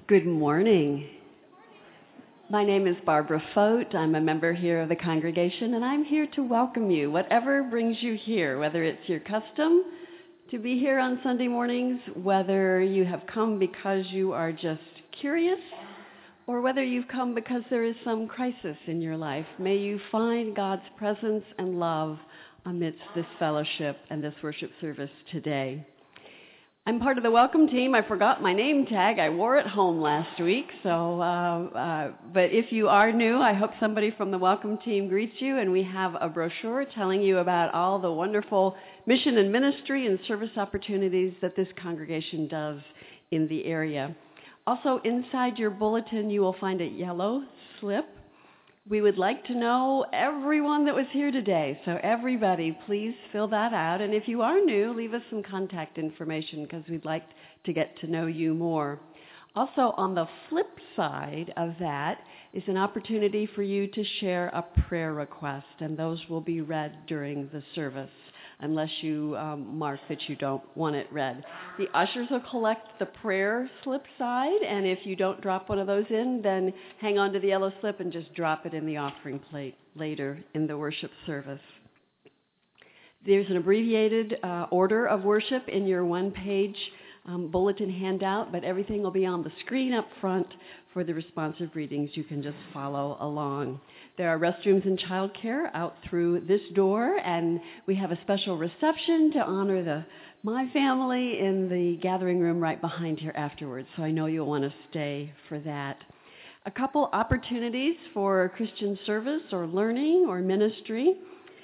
Good morning. My name is Barbara Fote. I'm a member here of the congregation, and I'm here to welcome you, whatever brings you here, whether it's your custom to be here on Sunday mornings, whether you have come because you are just curious, or whether you've come because there is some crisis in your life. May you find God's presence and love amidst this fellowship and this worship service today. I'm part of the welcome team. I forgot my name tag. I wore it home last week. But if you are new, I hope somebody from the welcome team greets you. And we have a brochure telling you about all the wonderful mission and ministry and service opportunities that this congregation does in the area. Also, inside your bulletin, you will find a yellow slip. We would like to know everyone that was here today. So everybody, please fill that out. And if you are new, leave us some contact information because we'd like to get to know you more. Also, on the flip side of that is an opportunity for you to share a prayer request, and those will be read during the service, unless you mark that you don't want it read. The ushers will collect the prayer slip side, and if you don't drop one of those in, then hang on to the yellow slip and just drop it in the offering plate later in the worship service. There's an abbreviated order of worship in your one-page bulletin handout, but everything will be on the screen up front for the responsive readings. You can just follow along. There are restrooms and childcare out through this door, and we have a special reception to honor my family in the gathering room right behind here afterwards, so I know you'll want to stay for that. A couple opportunities for Christian service or learning or ministry.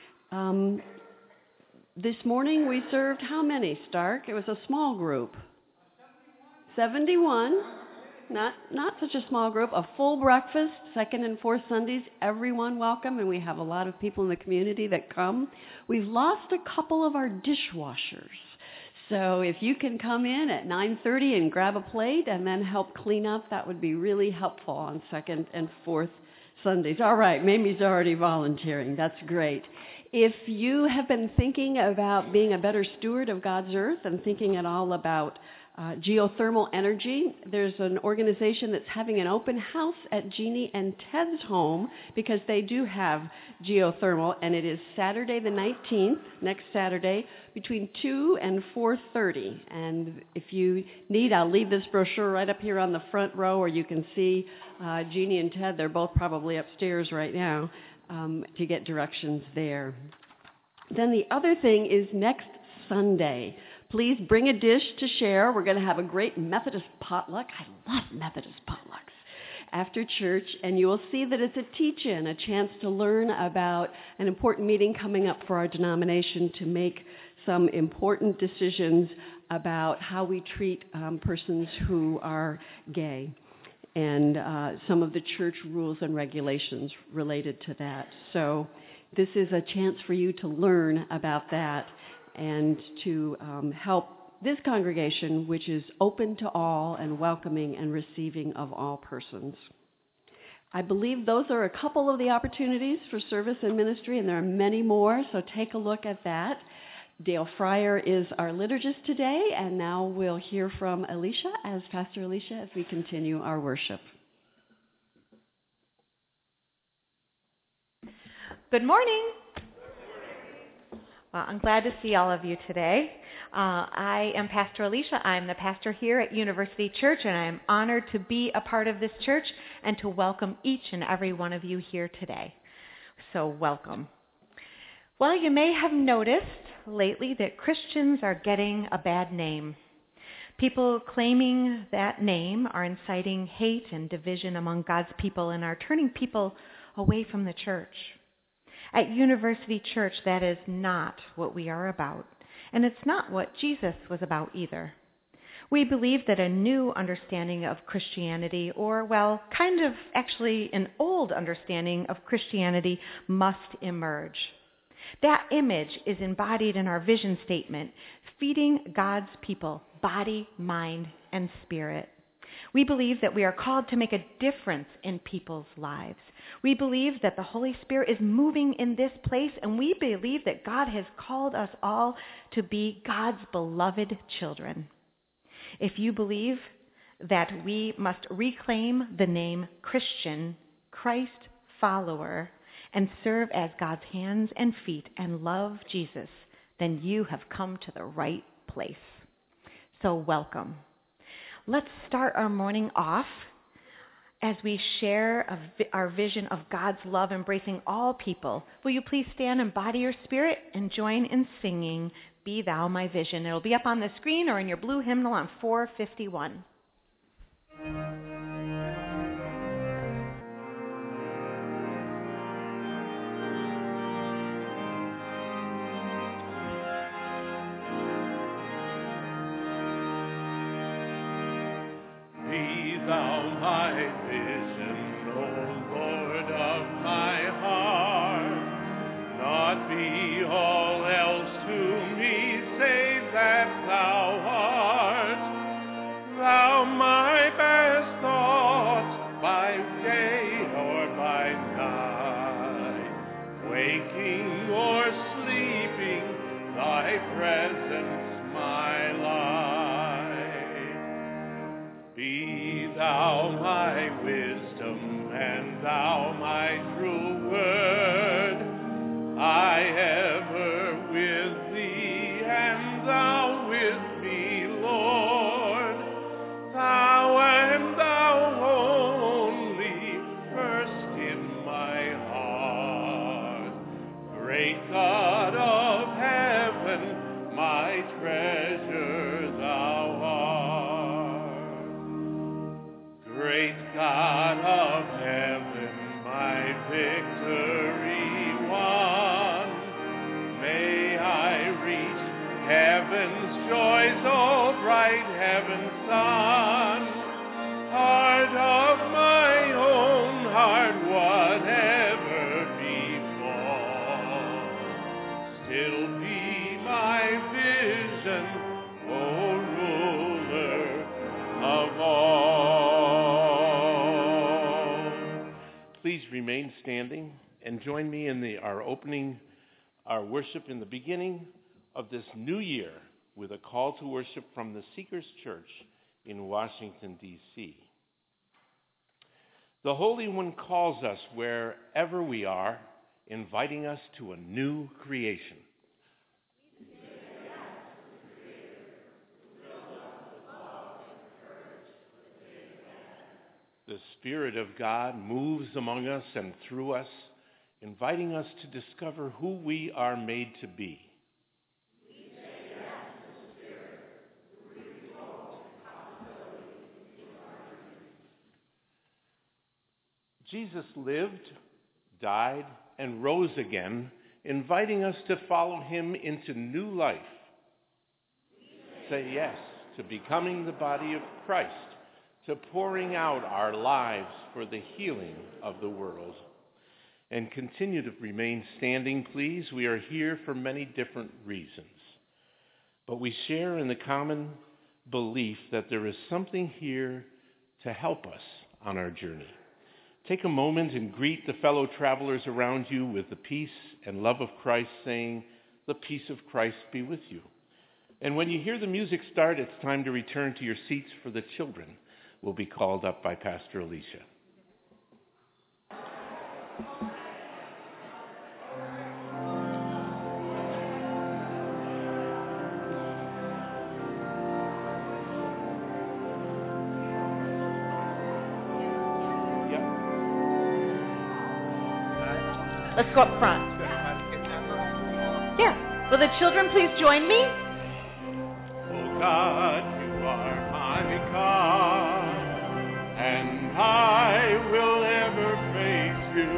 This morning we served how many, Stark? It was a small group. 71. Not such a small group. A full breakfast, second and fourth Sundays, everyone welcome, and we have a lot of people in the community that come. We've lost a couple of our dishwashers. So if you can come in at 9:30 and grab a plate and then help clean up, that would be really helpful on second and fourth Sundays. All right, Mamie's already volunteering. That's great. If you have been thinking about being a better steward of God's earth and thinking at all about geothermal energy, there's an organization that's having an open house at Jeannie and Ted's home because they do have geothermal, and it is Saturday the 19th, next Saturday, between 2 and 4:30. And if you need, I'll leave this brochure right up here on the front row, or you can see Jeannie and Ted. They're both probably upstairs right now to get directions there. Then the other thing is next Sunday. Please bring a dish to share. We're going to have a great Methodist potluck. I love Methodist potlucks after church, and you will see that it's a teach-in, a chance to learn about an important meeting coming up for our denomination to make some important decisions about how we treat persons who are gay and some of the church rules and regulations related to that. So this is a chance for you to learn about that and to help this congregation, which is open to all and welcoming and receiving of all persons. I believe those are a couple of the opportunities for service and ministry, and there are many more, so take a look at that. Dale Fryer is our liturgist today, and now we'll hear from Alicia, Pastor Alicia, as we continue our worship. Good morning. Well, I'm glad to see all of you today. I am Pastor Alicia. I'm the pastor here at University Church, and I'm honored to be a part of this church and to welcome each and every one of you here today. So welcome. Well, you may have noticed lately that Christians are getting a bad name. People claiming that name are inciting hate and division among God's people and are turning people away from the church. At University Church, that is not what we are about, and it's not what Jesus was about either. We believe that a new understanding of Christianity, or, well, kind of actually an old understanding of Christianity, must emerge. That image is embodied in our vision statement, feeding God's people, body, mind, and spirit. We believe that we are called to make a difference in people's lives. We believe that the Holy Spirit is moving in this place, and we believe that God has called us all to be God's beloved children. If you believe that we must reclaim the name Christian, Christ follower, and serve as God's hands and feet and love Jesus, then you have come to the right place. So welcome. Let's start our morning off as we share our vision of God's love embracing all people. Will you please stand and body your spirit and join in singing Be Thou My Vision. It'll be up on the screen or in your blue hymnal on 451. Remain standing and join me in our worship in the beginning of this new year with a call to worship from the Seekers Church in Washington, D.C. The Holy One calls us wherever we are, inviting us to a new creation. The Spirit of God moves among us and through us, inviting us to discover who we are made to be. We say yes to the Spirit, who reveals possibilities in our dreams. Jesus lived, died, and rose again, inviting us to follow him into new life. Say yes to becoming the body of Christ, to pouring out our lives for the healing of the world. And continue to remain standing, please. We are here for many different reasons. But we share in the common belief that there is something here to help us on our journey. Take a moment and greet the fellow travelers around you with the peace and love of Christ, saying, "The peace of Christ be with you." And when you hear the music start, it's time to return to your seats, for the children will be called up by Pastor Alicia. Yep. Let's go up front. Yeah. Will the children please join me? Oh God, you are my God, and I will ever praise you.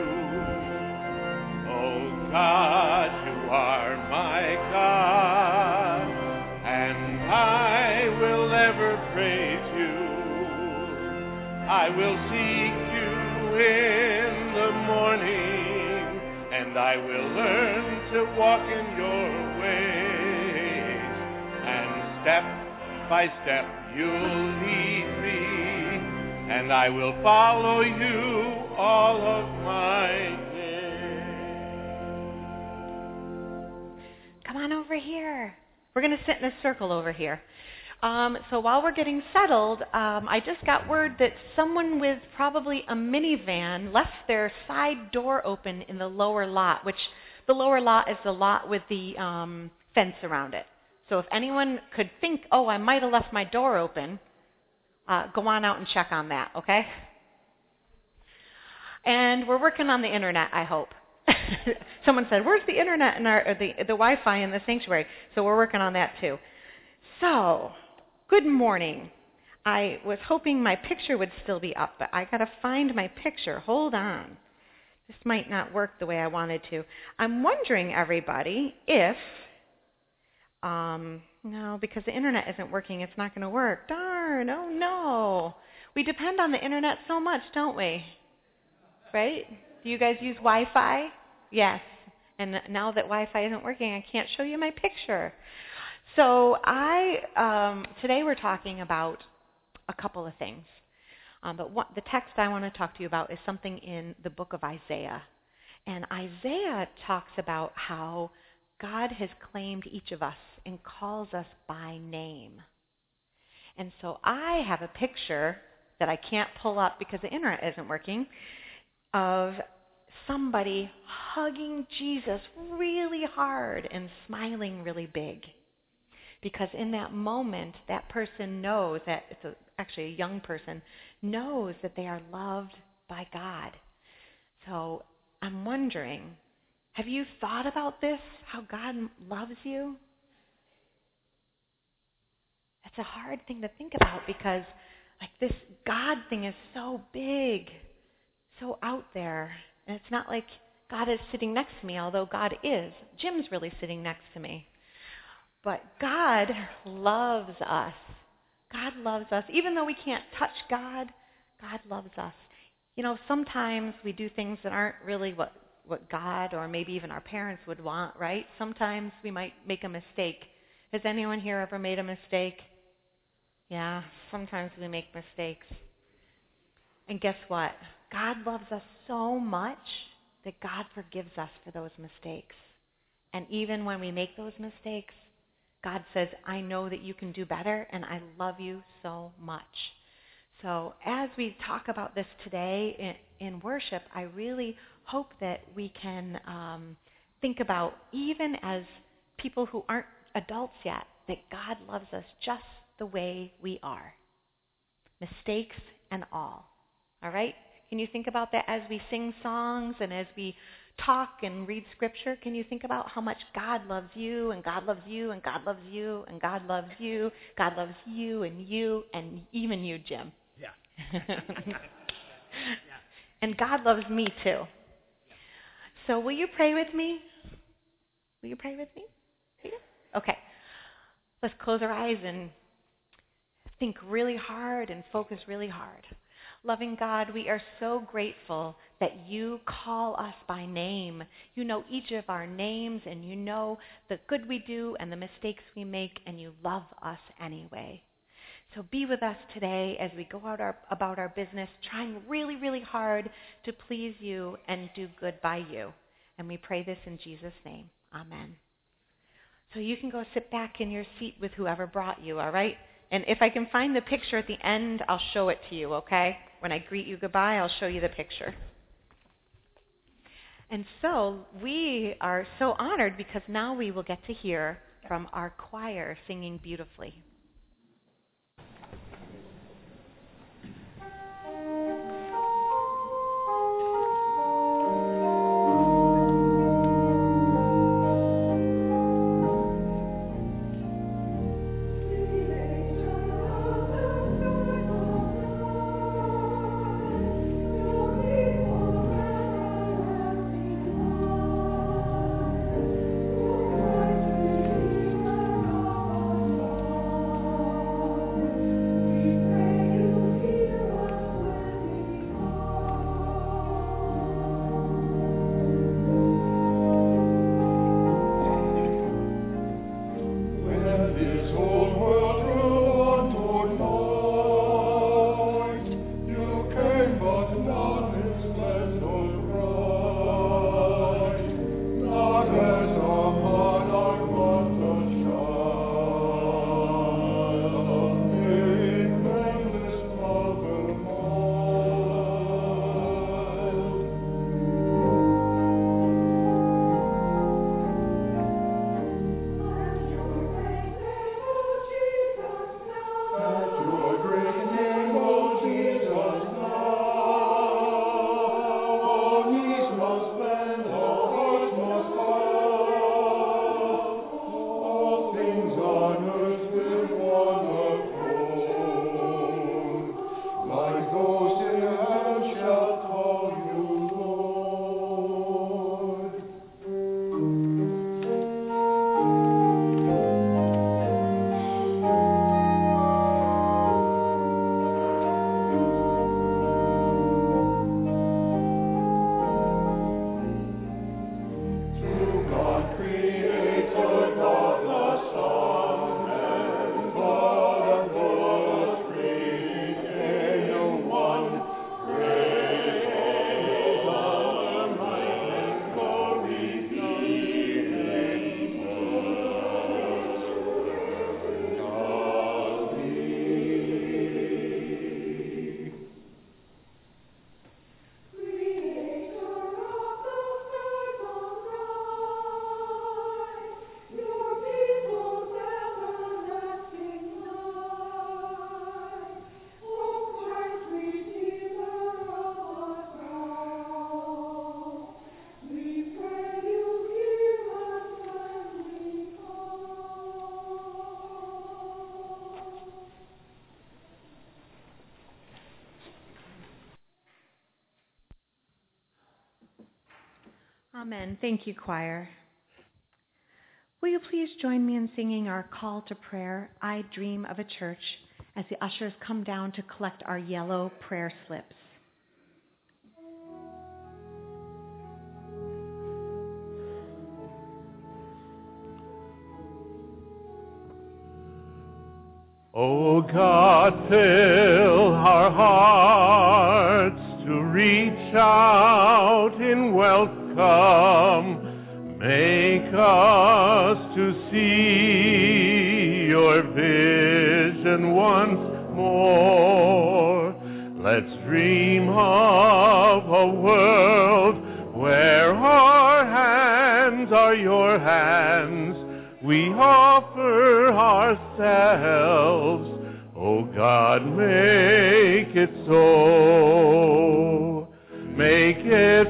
Oh God, you are my God, and I will ever praise you. I will seek you in the morning, and I will learn to walk in your ways, and step by step you'll lead me, and I will follow you all of my days. Come on over here. We're going to sit in a circle over here. So while we're getting settled, I just got word that someone with probably a minivan left their side door open in the lower lot, which the lower lot is the lot with the fence around it. So if anyone could think, oh, I might have left my door open, go on out and check on that, okay? And we're working on the internet, I hope. Someone said, where's the internet and the Wi-Fi in the sanctuary? So we're working on that too. So, good morning. I was hoping my picture would still be up, but I got to find my picture. Hold on. This might not work the way I wanted to. I'm wondering, everybody, if, no, because the internet isn't working, it's not going to work. Darn, oh no. We depend on the internet so much, don't we? Right? Do you guys use Wi-Fi? Yes. And now that Wi-Fi isn't working, I can't show you my picture. So today we're talking about a couple of things. But the text I want to talk to you about is something in the book of Isaiah. And Isaiah talks about how God has claimed each of us and calls us by name. And so I have a picture that I can't pull up because the internet isn't working, of somebody hugging Jesus really hard and smiling really big. Because in that moment, that person knows that, actually a young person, knows that they are loved by God. So I'm wondering, have you thought about this, how God loves you? It's a hard thing to think about because this God thing is so big, so out there. And it's not like God is sitting next to me, although God is. Jim's really sitting next to me. But God loves us. God loves us. Even though we can't touch God, God loves us. You know, sometimes we do things that aren't really what God or maybe even our parents would want, right? Sometimes we might make a mistake. Has anyone here ever made a mistake? Yeah, sometimes we make mistakes. And guess what? God loves us so much that God forgives us for those mistakes. And even when we make those mistakes, God says, I know that you can do better, and I love you so much. So as we talk about this today in worship, I really hope that we can think about, even as people who aren't adults yet, that God loves us just the way we are, mistakes and all. All right? Can you think about that as we sing songs and as we talk and read scripture? Can you think about how much God loves you and God loves you and God loves you and God loves you, God loves you and even you, Jim. Yeah. And God loves me too. So will you pray with me? Will you pray with me? Okay. Let's close our eyes and think really hard and focus really hard. Loving God, we are so grateful that you call us by name. You know each of our names, and you know the good we do and the mistakes we make, and you love us anyway. So be with us today as we go out about our business, trying really, really hard to please you and do good by you. And we pray this in Jesus' name. Amen. So you can go sit back in your seat with whoever brought you, all right? And if I can find the picture at the end, I'll show it to you, okay? When I greet you goodbye, I'll show you the picture. And so we are so honored because now we will get to hear from our choir singing beautifully. Amen. Thank you, choir. Will you please join me in singing our call to prayer, I Dream of a Church, as the ushers come down to collect our yellow prayer slips. O God, fill our hearts to reach out in welcome. Make us to see your vision once more. Let's dream of a world where our hands are your hands. We offer ourselves, O God, make it so. Make it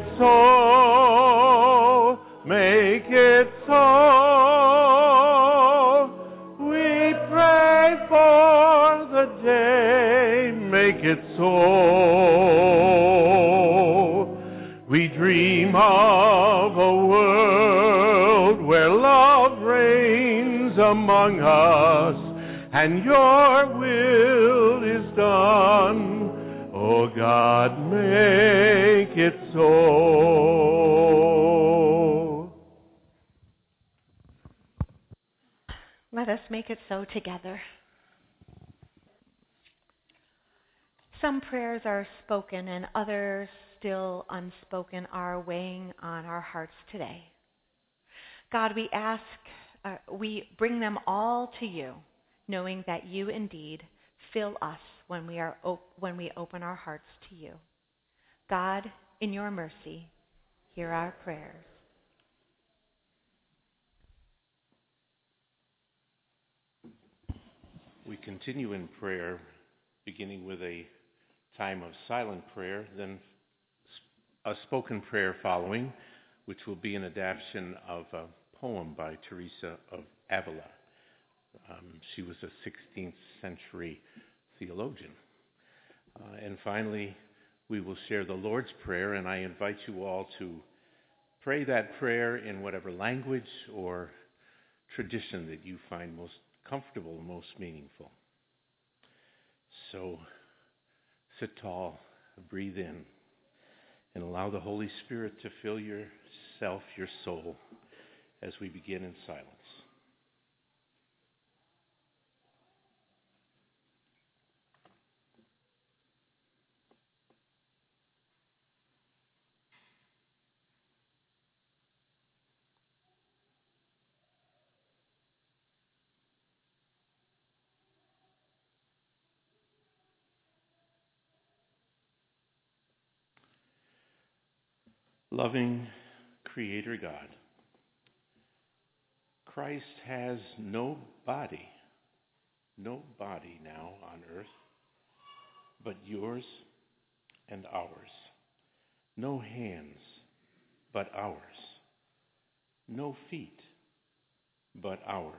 so. Make it so. We pray for the day. Make it so. We dream of a world where love reigns among us, and your will is done. Oh God, make it so. Let us make it so together. Some prayers are spoken and others still unspoken are weighing on our hearts today. God, we bring them all to you, knowing that you indeed fill us when we open our hearts to you. God, in your mercy, hear our prayers. We continue in prayer, beginning with a time of silent prayer, then a spoken prayer following, which will be an adaptation of a poem by Teresa of Avila. She was a 16th century theologian. And finally, we will share the Lord's Prayer, and I invite you all to pray that prayer in whatever language or tradition that you find most comfortable and most meaningful. So sit tall, breathe in, and allow the Holy Spirit to fill yourself, your soul, as we begin in silence. Loving Creator God, Christ has no body now on earth, but yours and ours. No hands, but ours. No feet, but ours.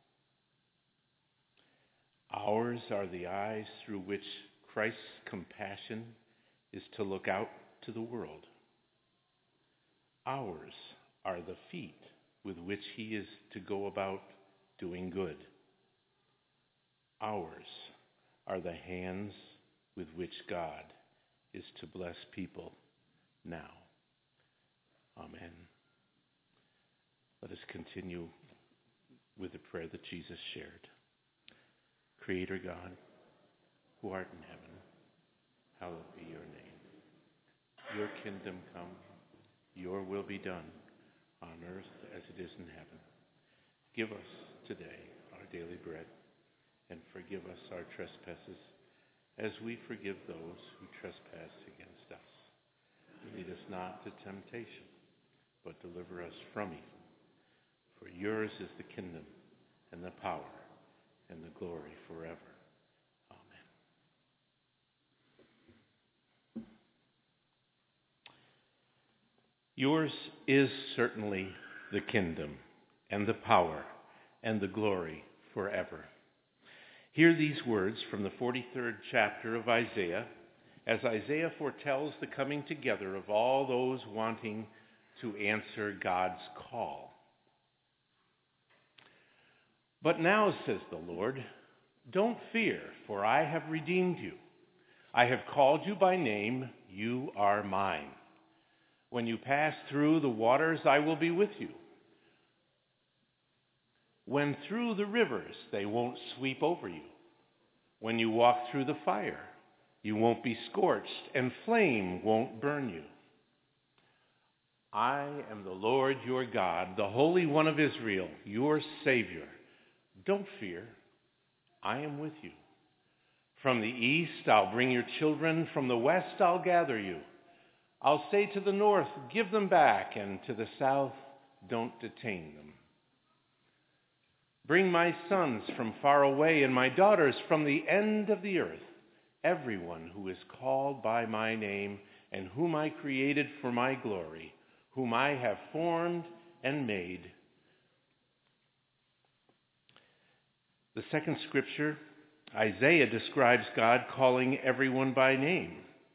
Ours are the eyes through which Christ's compassion is to look out to the world. Ours are the feet with which he is to go about doing good. Ours are the hands with which God is to bless people now. Amen. Let us continue with the prayer that Jesus shared. Creator God, who art in heaven, hallowed be your name. Your kingdom come, your will be done on earth as it is in heaven. Give us today our daily bread, and forgive us our trespasses as we forgive those who trespass against us. Lead us not to temptation, but deliver us from evil. For yours is the kingdom and the power and the glory forever. Amen. Yours is certainly the kingdom and the power and the glory forever. Hear these words from the 43rd chapter of Isaiah, as Isaiah foretells the coming together of all those wanting to answer God's call. But now, says the Lord, don't fear, for I have redeemed you. I have called you by name. You are mine. When you pass through the waters, I will be with you. When through the rivers, they won't sweep over you. When you walk through the fire, you won't be scorched, and flame won't burn you. I am the Lord your God, the Holy One of Israel, your Savior. Don't fear, I am with you. From the east, I'll bring your children. From the west, I'll gather you. I'll say to the north, give them back, and to the south, don't detain them. Bring my sons from far away and my daughters from the end of the earth, everyone who is called by my name and whom I created for my glory, whom I have formed and made. The second scripture, Isaiah describes God calling everyone by name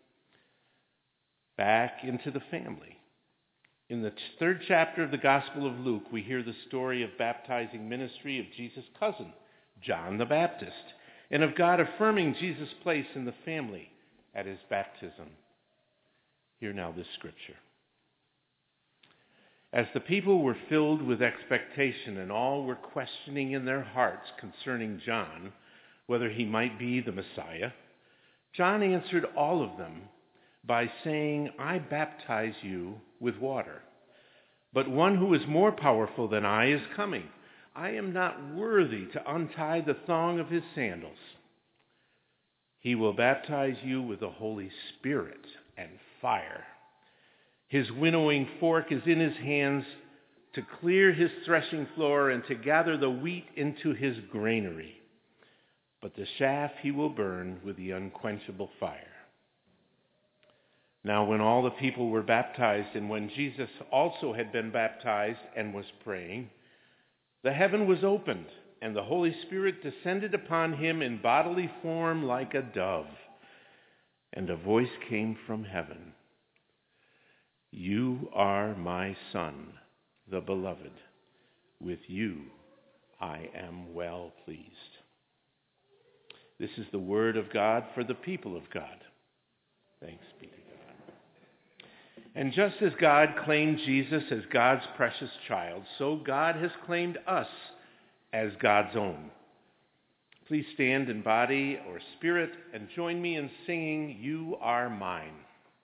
back into the family. In the third chapter of the Gospel of Luke, we hear the story of baptizing ministry of Jesus' cousin, John the Baptist, and of God affirming Jesus' place in the family at his baptism. Hear now this scripture. As the people were filled with expectation and all were questioning in their hearts concerning John, whether he might be the Messiah, John answered all of them by saying, I baptize you with water, but one who is more powerful than I is coming. I am not worthy to untie the thong of his sandals. He will baptize you with the Holy Spirit and fire. His winnowing fork is in his hands to clear his threshing floor and to gather the wheat into his granary. But the chaff he will burn with the unquenchable fire. Now when all the people were baptized, and when Jesus also had been baptized and was praying, the heaven was opened, and the Holy Spirit descended upon him in bodily form like a dove. And a voice came from heaven. You are my Son, the Beloved. With you I am well pleased. This is the word of God for the people of God. Thanks be to God. And just as God claimed Jesus as God's precious child, so God has claimed us as God's own. Please stand in body or spirit and join me in singing, You Are Mine.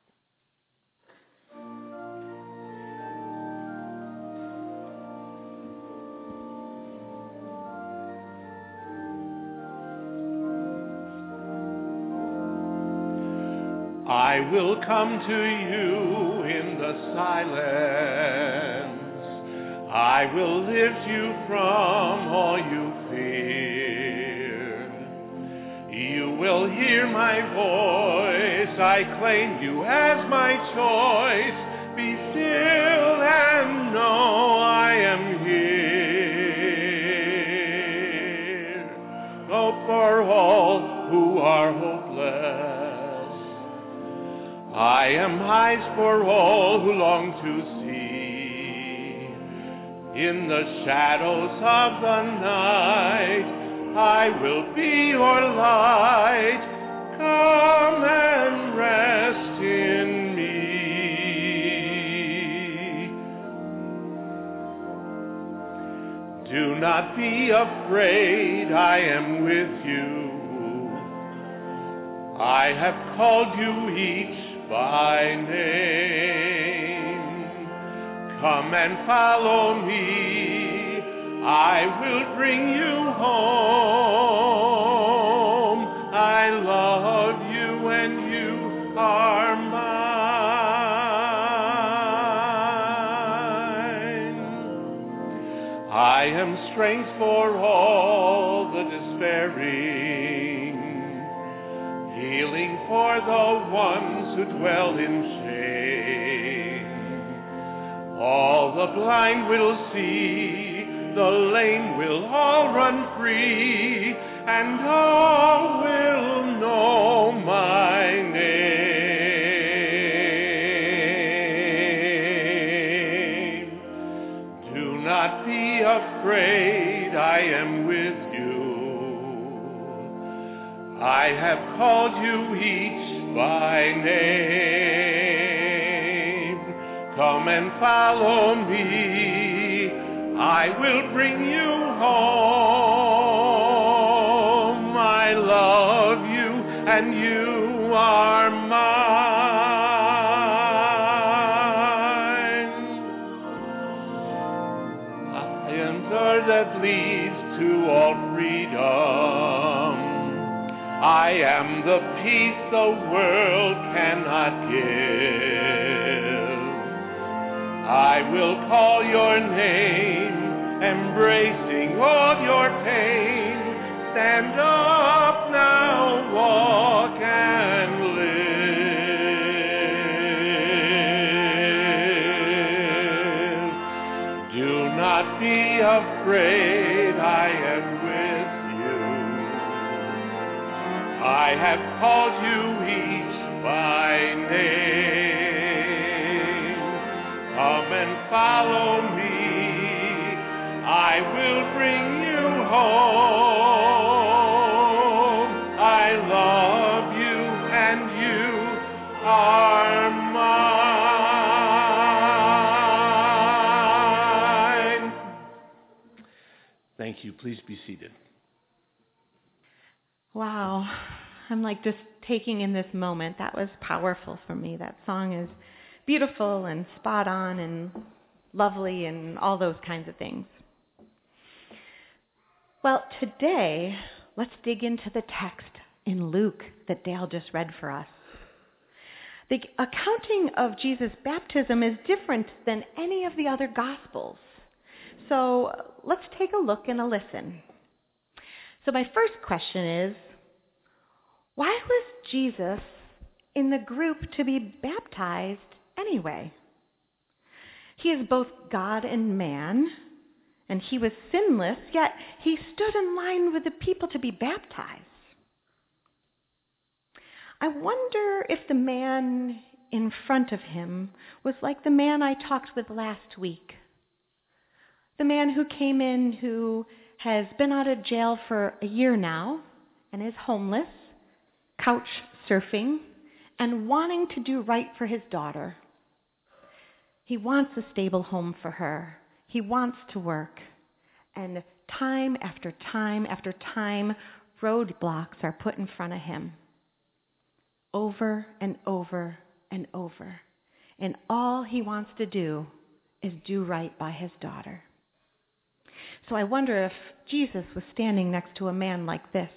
I will come to you in the silence. I will lift you from all you fear. You will hear my voice. I claim you as my choice. Be still and know I am here. Hope for all who are hopeless. I am eyes for all who long to see. In the shadows of the night, I will be your light. Come and rest in me. Do not be afraid, I am with you. I have called you each by name. Come and follow me. I will bring you home. I love you and you are mine. I am strength for all the despairing, healing for the ones who dwell in shame. All the blind will see, the lame will all run free, and all will know my name. afraid, I am with you. I have called you each by name. Come and follow me, I will bring you home. I love you and you are mine. I am the door that leads to all freedom. I am the peace the world cannot give. I will call your name, embracing all your pain. Stand up now, walk and live. Do not be afraid, I am with you. I have called you each by name. Come and follow me, I will bring you home. I love you and you are mine. Thank you. Please be seated. Wow. I'm like just taking in this moment. That was powerful for me. That song is beautiful and spot on and lovely and all those kinds of things. Well, today, let's dig into the text in Luke that Dale just read for us. The accounting of Jesus' baptism is different than any of the other Gospels. So let's take a look and a listen. So my first question is, why was Jesus in the group to be baptized anyway? He is both God and man, and he was sinless, yet he stood in line with the people to be baptized. I wonder if the man in front of him was like the man I talked with last week. The man who came in who has been out of jail for a year now and is homeless, couch surfing, and wanting to do right for his daughter. He wants a stable home for her. He wants to work. And time after time after time, roadblocks are put in front of him. Over and over and over. And all he wants to do is do right by his daughter. So I wonder if Jesus was standing next to a man like this.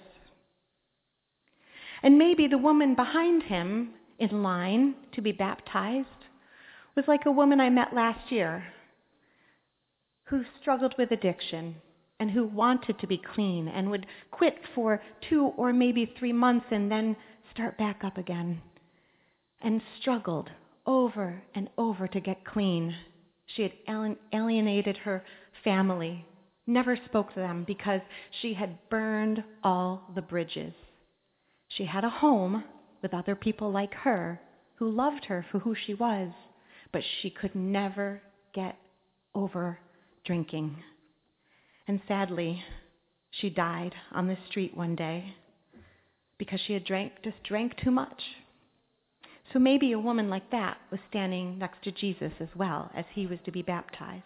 And maybe the woman behind him in line to be baptized was like a woman I met last year who struggled with addiction and who wanted to be clean and would quit for 2 or maybe 3 months and then start back up again and struggled over and over to get clean. She had alienated her family, never spoke to them because she had burned all the bridges. She had a home with other people like her who loved her for who she was, but she could never get over drinking. And sadly, she died on the street one day because she had drank too much. So maybe a woman like that was standing next to Jesus as well as he was to be baptized.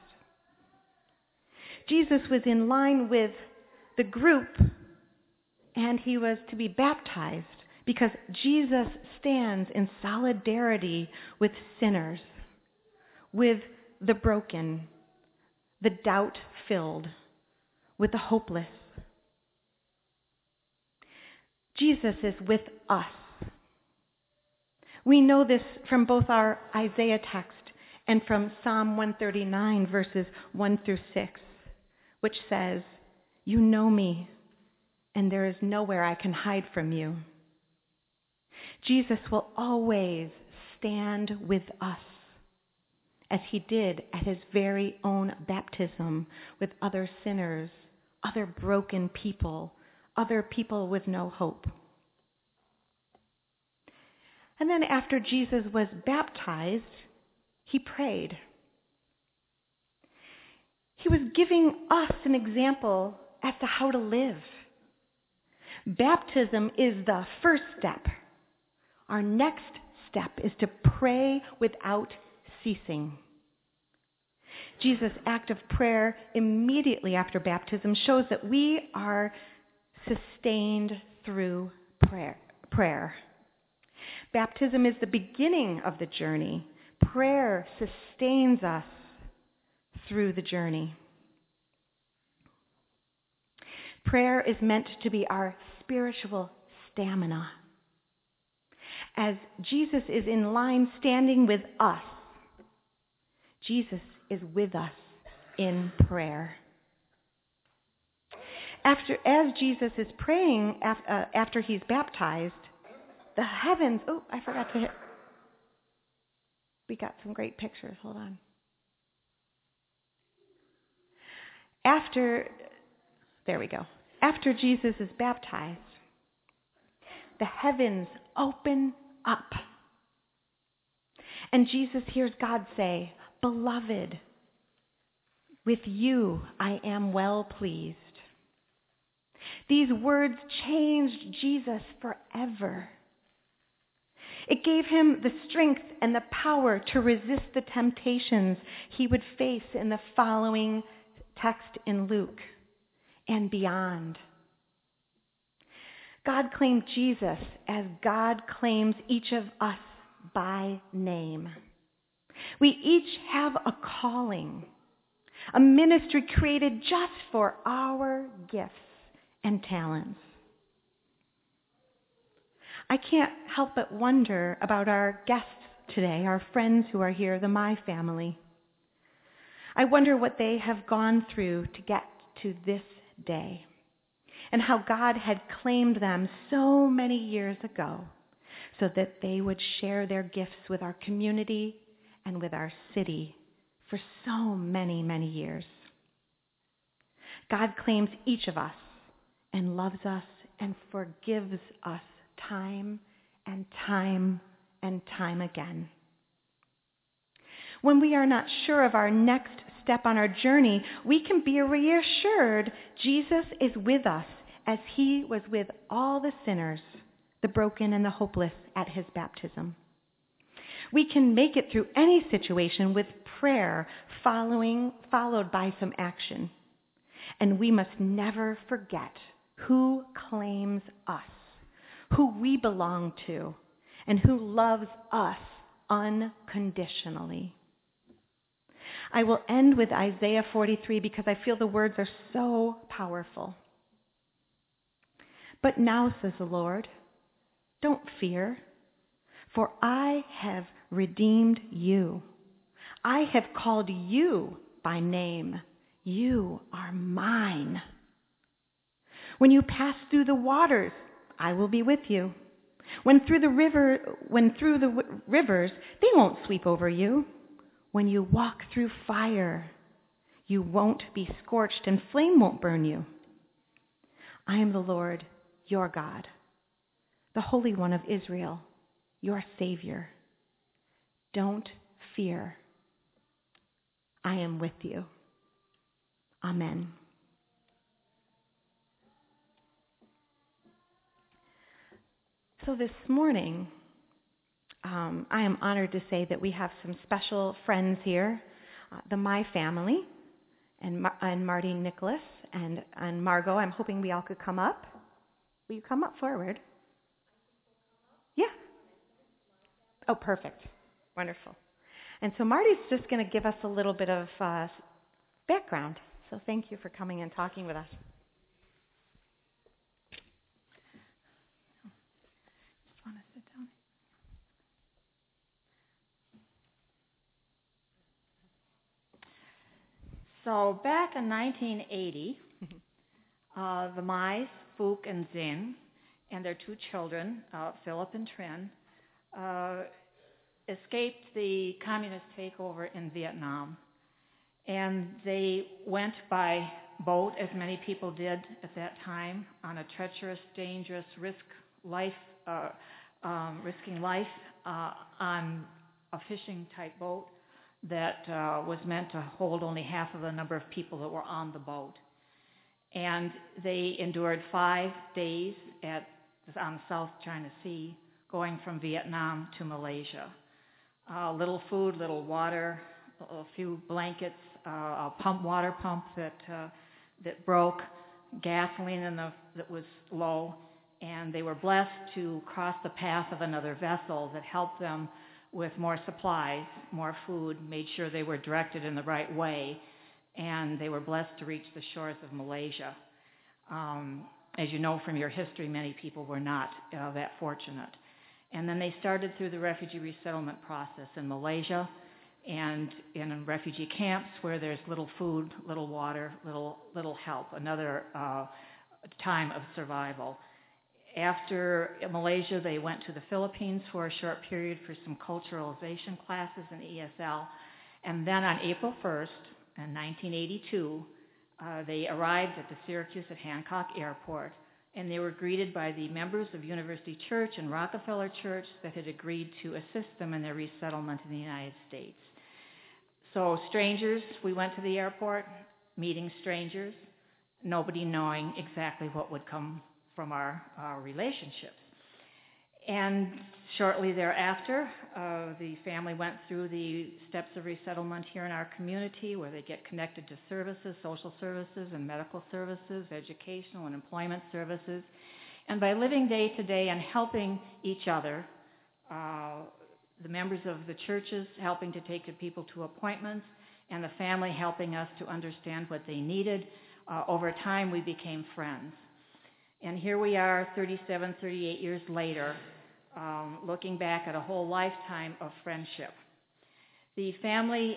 Jesus was in line with the group and he was to be baptized because Jesus stands in solidarity with sinners, with the broken, the doubt-filled, with the hopeless. Jesus is with us. We know this from both our Isaiah text and from Psalm 139, verses 1 through 6, which says, "You know me, and there is nowhere I can hide from you." Jesus will always stand with us, as he did at his very own baptism with other sinners, other broken people, other people with no hope. And then after Jesus was baptized, he prayed. He was giving us an example as to how to live. Baptism is the first step. Our next step is to pray without ceasing. Jesus' act of prayer immediately after baptism shows that we are sustained through prayer. Baptism is the beginning of the journey. Prayer sustains us through the journey. Prayer is meant to be our spiritual stamina. As Jesus is in line standing with us, Jesus is with us in prayer. As Jesus is praying after he's baptized, the heavens, we got some great pictures, hold on. There we go. After Jesus is baptized, the heavens open up. And Jesus hears God say, "Beloved, with you I am well pleased." These words changed Jesus forever. It gave him the strength and the power to resist the temptations he would face in the following text in Luke and beyond. God claimed Jesus as God claims each of us by name. We each have a calling, a ministry created just for our gifts and talents. I can't help but wonder about our guests today, our friends who are here, the My family. I wonder what they have gone through to get to this day, and how God had claimed them so many years ago so that they would share their gifts with our community and with our city for so many, many years. God claims each of us and loves us and forgives us time and time and time again. When we are not sure of our next step on our journey, we can be reassured Jesus is with us as he was with all the sinners, the broken and the hopeless at his baptism. We can make it through any situation with prayer followed by some action. And we must never forget who claims us, who we belong to, and who loves us unconditionally. I will end with Isaiah 43 because I feel the words are so powerful. But now, says the Lord, don't fear, for I have redeemed you. I have called you by name. You are mine. When you pass through the waters, I will be with you. When through the rivers, they won't sweep over you. When you walk through fire, you won't be scorched and flame won't burn you. I am the Lord, your God, the Holy One of Israel, your Savior. Don't fear. I am with you. Amen. So this morning, I am honored to say that we have some special friends here, the My family, and Marty Nicholas and Margot. I'm hoping we all could come up. Will you come up forward? Yeah. Oh, perfect. Wonderful. And so Marty's just going to give us a little bit of background. So thank you for coming and talking with us. Just want to sit down. So back in 1980, the Mize, Fook, and Zinn, and their two children, Philip and Trin, escaped the communist takeover in Vietnam. And they went by boat, as many people did at that time, on a treacherous, dangerous, risking life on a fishing-type boat that was meant to hold only half of the number of people that were on the boat. And they endured 5 days on the South China Sea, going from Vietnam to Malaysia. Little food, little water, a few blankets, a water pump that broke, gasoline that was low, and they were blessed to cross the path of another vessel that helped them with more supplies, more food, made sure they were directed in the right way, and they were blessed to reach the shores of Malaysia. As you know from your history, many people were not that fortunate. And then they started through the refugee resettlement process in Malaysia and in refugee camps where there's little food, little water, little help, another time of survival. After Malaysia, they went to the Philippines for a short period for some culturalization classes in ESL. And then on April 1st, in 1982, they arrived at the Syracuse at Hancock Airport, and they were greeted by the members of University Church and Rockefeller Church that had agreed to assist them in their resettlement in the United States. So strangers, we went to the airport, meeting strangers, nobody knowing exactly what would come from our relationships. And shortly thereafter, the family went through the steps of resettlement here in our community where they get connected to services, social services and medical services, educational and employment services. And by living day to day and helping each other, the members of the churches helping to take the people to appointments and the family helping us to understand what they needed, over time we became friends. And here we are 37, 38 years later, looking back at a whole lifetime of friendship. The family,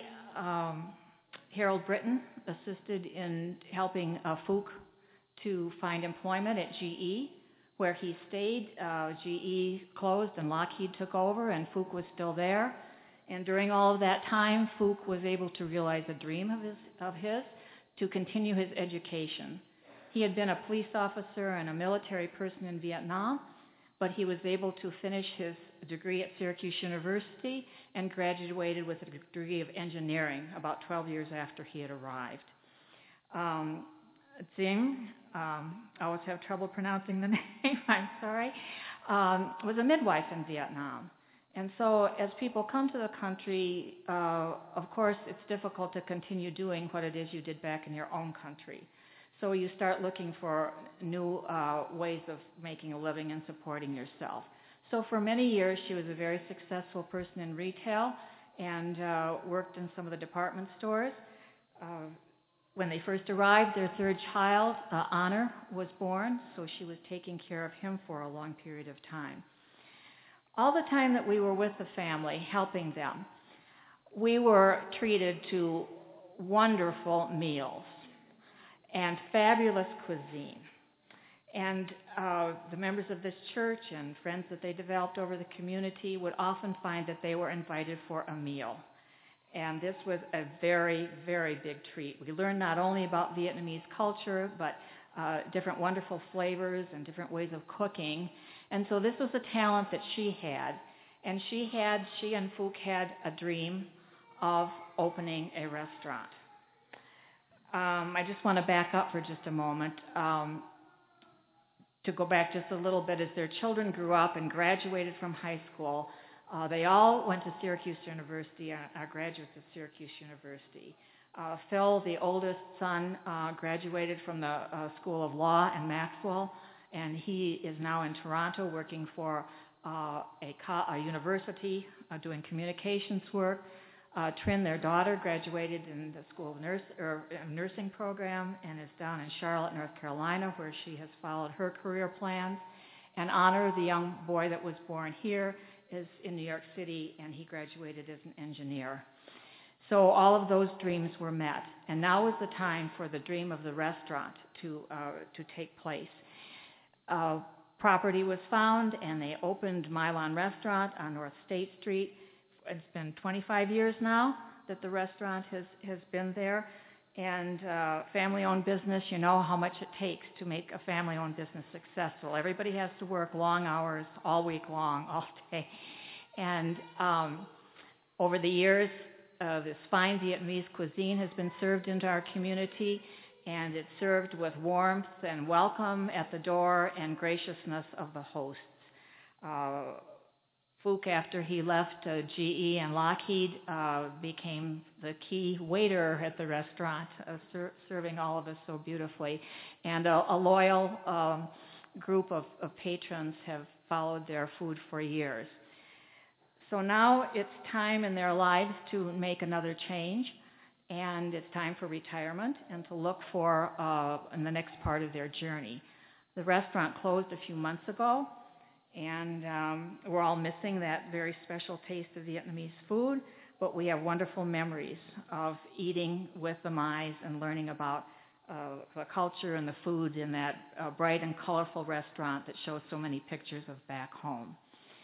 Harold Britton, assisted in helping Fook to find employment at GE, where he stayed. GE closed and Lockheed took over, and Fook was still there. And during all of that time, Fook was able to realize a dream of his to continue his education. He had been a police officer and a military person in Vietnam, but he was able to finish his degree at Syracuse University and graduated with a degree of engineering about 12 years after he had arrived. Zing, I always have trouble pronouncing the name, I'm sorry, was a midwife in Vietnam. And so as people come to the country, of course, it's difficult to continue doing what it is you did back in your own country. So you start looking for new ways of making a living and supporting yourself. So for many years, she was a very successful person in retail and worked in some of the department stores. When they first arrived, their third child, Honor, was born, so she was taking care of him for a long period of time. All the time that we were with the family, helping them, we were treated to wonderful meals and fabulous cuisine. And the members of this church and friends that they developed over the community would often find that they were invited for a meal. And this was a very, very big treat. We learned not only about Vietnamese culture, but different wonderful flavors and different ways of cooking. And so this was a talent that she had. And she and Fook had a dream of opening a restaurant. I just want to back up for just a moment to go back just a little bit. As their children grew up and graduated from high school, they all went to Syracuse University, are graduates of Syracuse University. Phil, the oldest son, graduated from the School of Law in Maxwell, and he is now in Toronto working for a university doing communications work. Trin, their daughter, graduated in the School of Nursing program and is down in Charlotte, North Carolina, where she has followed her career plans. And Honor, the young boy that was born here, is in New York City, and he graduated as an engineer. So all of those dreams were met. And now is the time for the dream of the restaurant to take place. Property was found, and they opened Mylon Restaurant on North State Street. It's been 25 years now that the restaurant has been there. And family-owned business, you know how much it takes to make a family-owned business successful. Everybody has to work long hours, all week long, all day. And over the years, this fine Vietnamese cuisine has been served into our community, and it's served with warmth and welcome at the door and graciousness of the hosts. Phuc, after he left GE and Lockheed, became the key waiter at the restaurant, serving all of us so beautifully. And a loyal group of patrons have followed their food for years. So now it's time in their lives to make another change, and it's time for retirement and to look for in the next part of their journey. The restaurant closed a few months ago, and we're all missing that very special taste of Vietnamese food, but we have wonderful memories of eating with the Mais and learning about the culture and the food in that bright and colorful restaurant that shows so many pictures of back home.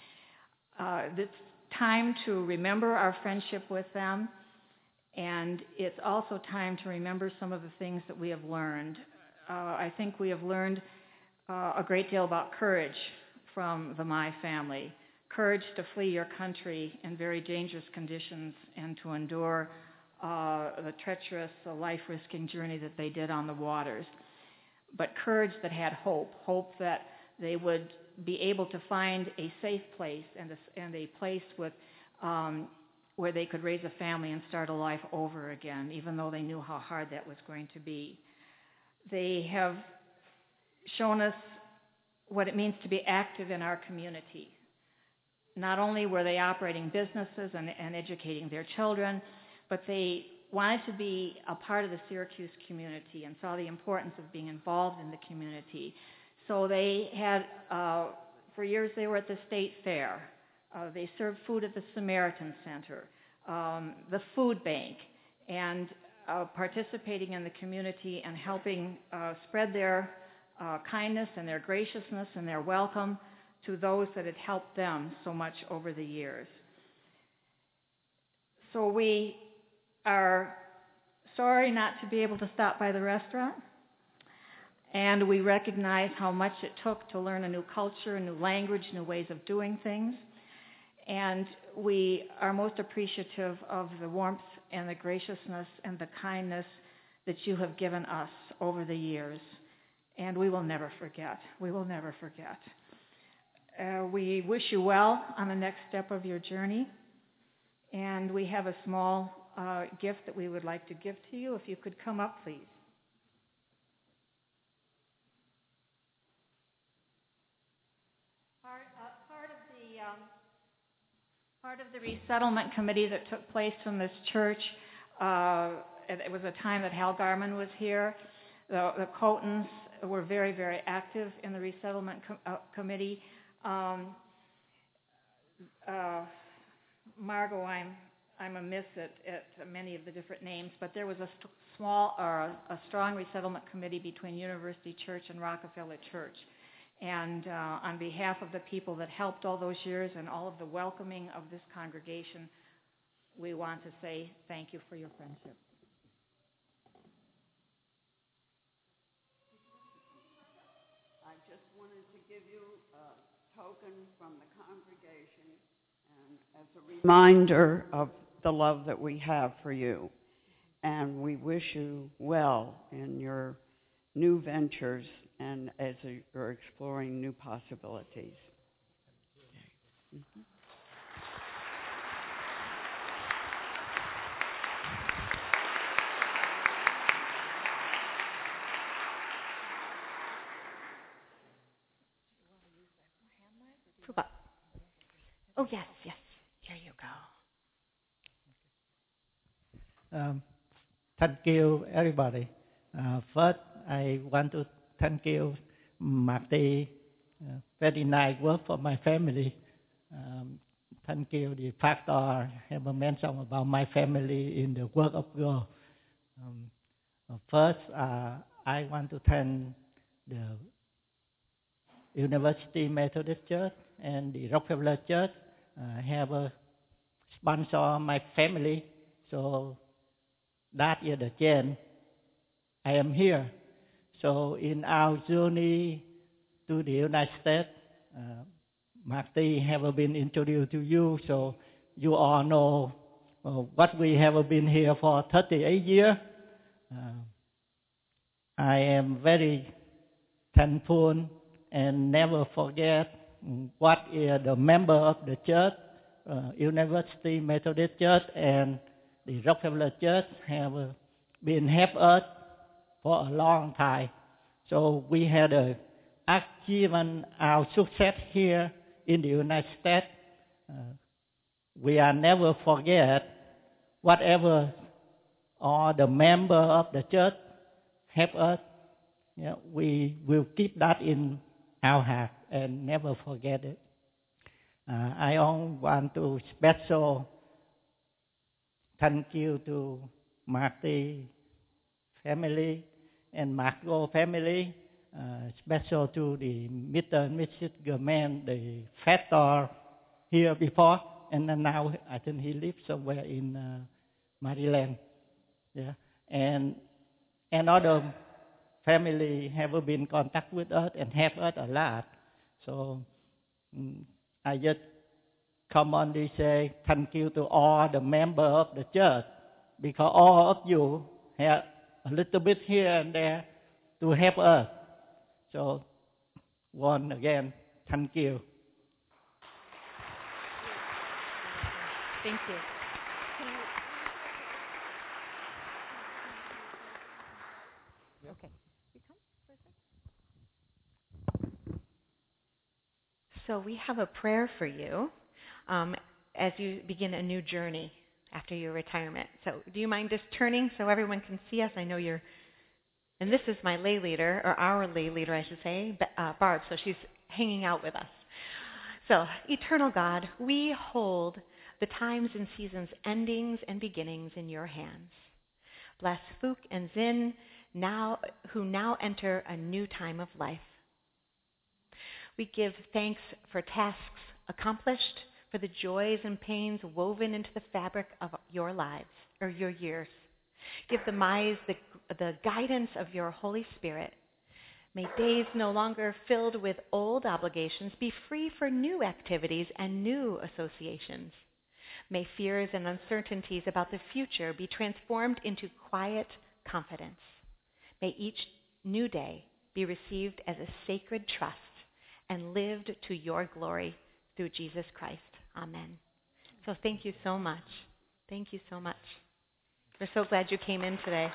It's time to remember our friendship with them, and it's also time to remember some of the things that we have learned. I think we have learned a great deal about courage from the Mai family. Courage to flee your country in very dangerous conditions and to endure the treacherous, life-risking journey that they did on the waters. But courage that had hope that they would be able to find a safe place and a place with where they could raise a family and start a life over again, even though they knew how hard that was going to be. They have shown us what it means to be active in our community. Not only were they operating businesses and educating their children, but they wanted to be a part of the Syracuse community and saw the importance of being involved in the community. So they had, for years they were at the State Fair. They served food at the Samaritan Center, the food bank, and participating in the community and helping spread their kindness and their graciousness and their welcome to those that had helped them so much over the years. So we are sorry not to be able to stop by the restaurant, and we recognize how much it took to learn a new culture, a new language, new ways of doing things, and we are most appreciative of the warmth and the graciousness and the kindness that you have given us over the years. And we will never forget. We will never forget. We wish you well on the next step of your journey. And we have a small gift that we would like to give to you. If you could come up, please. Part of the resettlement committee that took place from this church, it was a time that Hal Garman was here. The Cotons were very, very active in the resettlement committee. Margot, I'm amiss at many of the different names, but there was a strong resettlement committee between University Church and Rockefeller Church. And on behalf of the people that helped all those years and all of the welcoming of this congregation, we want to say thank you for your friendship. I just wanted to give you a token from the congregation and as a reminder of the love that we have for you. And we wish you well in your new ventures and as you're exploring new possibilities. Mm-hmm. Oh, yes. Here you go. Thank you, everybody. First, I want to thank you, Marty. Very nice work for my family. Thank you, the pastor have mentioned about my family in the work of God. First, I want to thank the University Methodist Church and the Rockefeller Church have sponsor my family. So that is the chance I am here. So in our journey to the United States, Marty have been introduced to you, so you all know what we have been here for 38 years. I am very thankful and never forget what is the member of the church, University Methodist Church and the Rockefeller Church have been help us for a long time. So we had achieved our success here in the United States. We are never forget whatever all the member of the church help us. We will keep that in our heart and never forget it. I also want to special thank you to Marty family and Marco family, special to the Mr. and Mrs. Germain, the pastor here before, and then now I think he lives somewhere in Maryland. Yeah, and other family have been in contact with us and help us a lot. So I just come on to say thank you to all the members of the church, because all of you have a little bit here and there to help us. So once again, thank you. Thank you. Okay. So we have a prayer for you as you begin a new journey after your retirement. So do you mind just turning so everyone can see us? I know you're, and this is my lay leader, or our lay leader, I should say, Barb, so she's hanging out with us. So, eternal God, we hold the times and seasons, endings and beginnings in your hands. Bless Fook and Zin, who now enter a new time of life. We give thanks for tasks accomplished, for the joys and pains woven into the fabric of your lives, or your years. Give the minds the guidance of your Holy Spirit. May days no longer filled with old obligations be free for new activities and new associations. May fears and uncertainties about the future be transformed into quiet confidence. May each new day be received as a sacred trust and lived to your glory through Jesus Christ. Amen. So thank you so much. Thank you so much. We're so glad you came in today.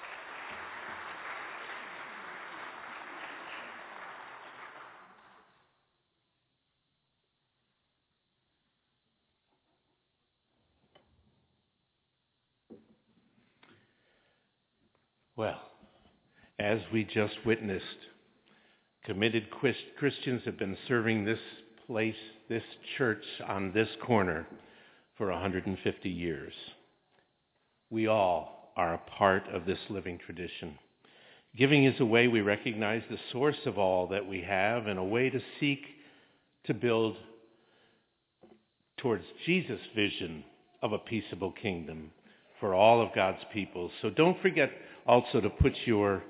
Well, as we just witnessed, committed Christians have been serving this place, this church on this corner for 150 years. We all are a part of this living tradition. Giving is a way we recognize the source of all that we have and a way to seek to build towards Jesus' vision of a peaceable kingdom for all of God's people. So don't forget also to put your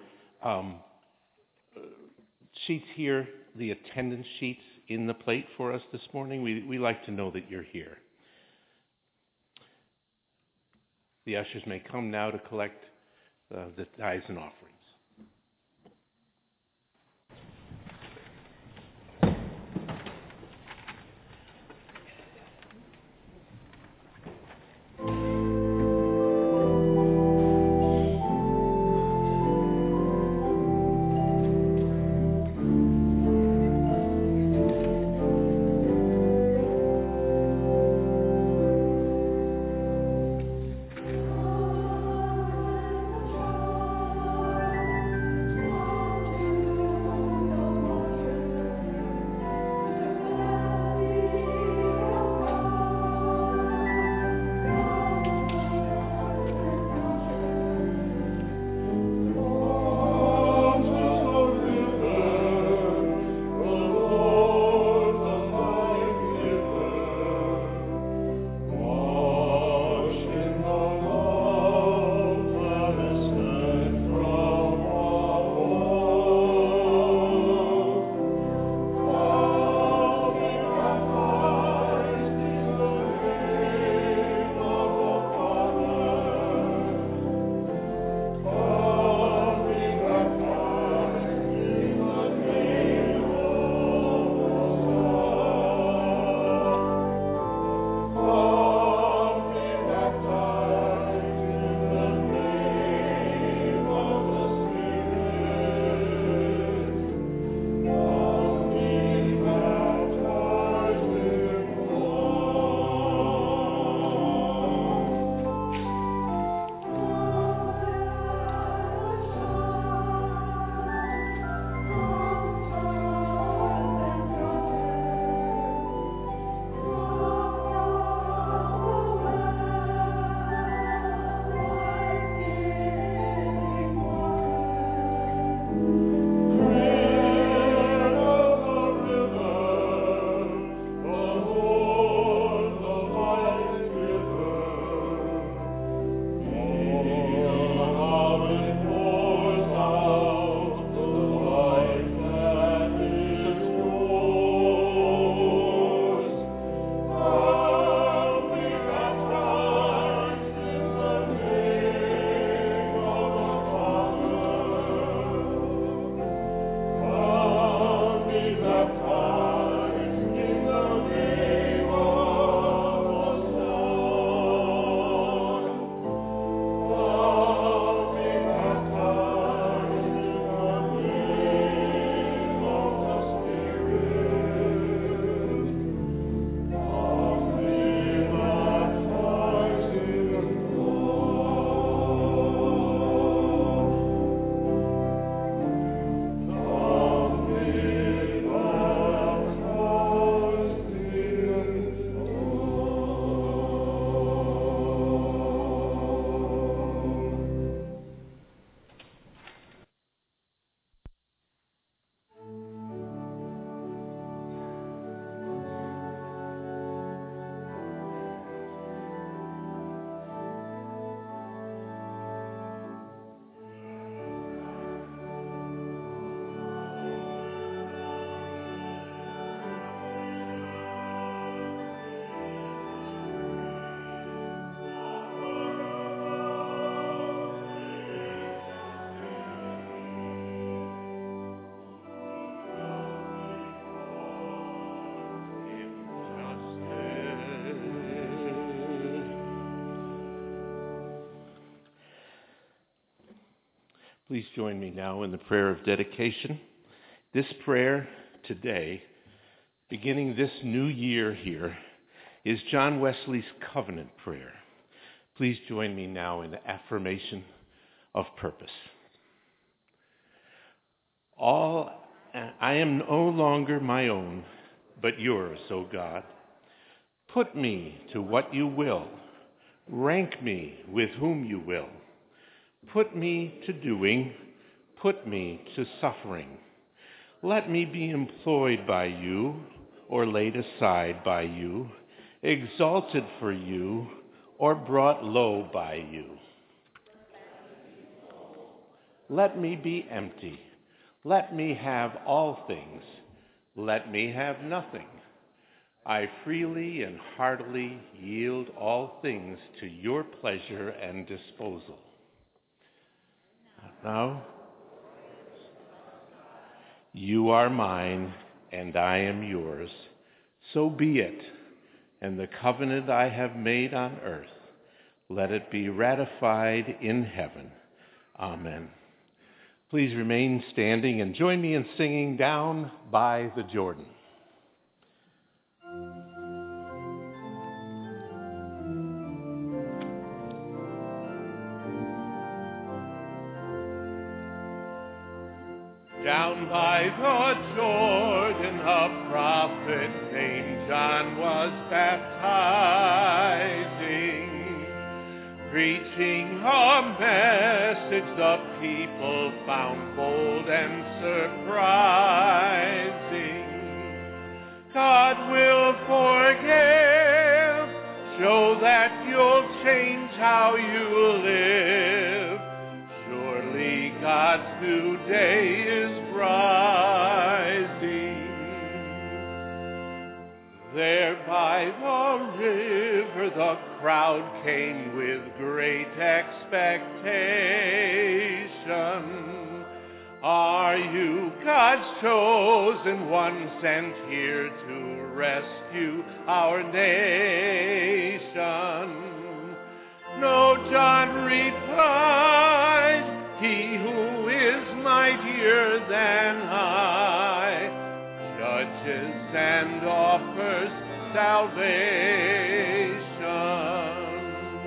sheets here, the attendance sheets, in the plate for us this morning. We like to know that you're here. The ushers may come now to collect the tithes and offerings. Please join me now in the prayer of dedication. This prayer today, beginning this new year here, is John Wesley's covenant prayer. Please join me now in the affirmation of purpose. I am no longer my own, but yours, O God. Put me to what you will. Rank me with whom you will. Put me to doing, put me to suffering. Let me be employed by you or laid aside by you, exalted for you or brought low by you. Let me be empty. Let me have all things. Let me have nothing. I freely and heartily yield all things to your pleasure and disposal. Now, you are mine and I am yours. So be it. And the covenant I have made on earth, let it be ratified in heaven. Amen. Please remain standing and join me in singing Down by the Jordan. Down by the Jordan, a prophet named John was baptizing, preaching a message the people found bold and surprising. God will forgive, show that you'll change how you live. Surely God's new day is rising. There by the river the crowd came with great expectation. Are you God's chosen one sent here to rescue our nation? No, John replied, he who is mightier than I judges and offers salvation.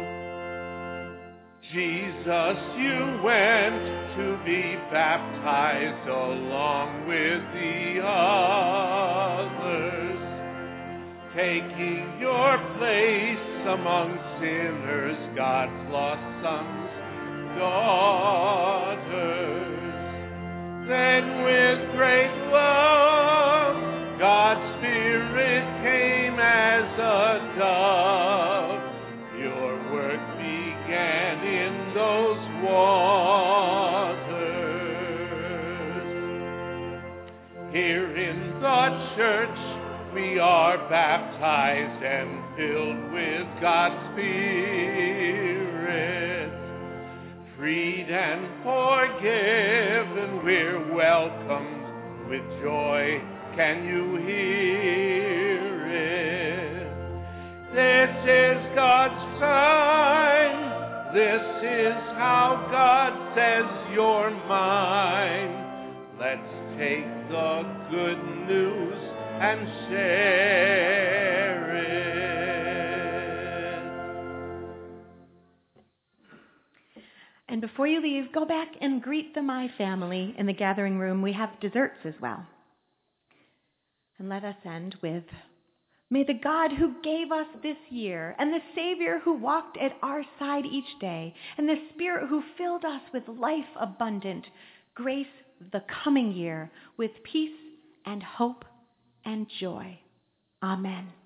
Jesus, you went to be baptized along with the others, taking your place among sinners, God's lost sons, daughters. Then with great love, God's Spirit came as a dove. Your work began in those waters. Here in the church, we are baptized and filled with God's Spirit. Freed and forgiven, we're welcomed with joy. Can you hear it? This is God's sign. This is how God says you're mine. Let's take the good news and share it. And before you leave, go back and greet the My family in the gathering room. We have desserts as well. And let us end with, may the God who gave us this year, and the Savior who walked at our side each day, and the Spirit who filled us with life abundant, grace the coming year with peace and hope and joy. Amen.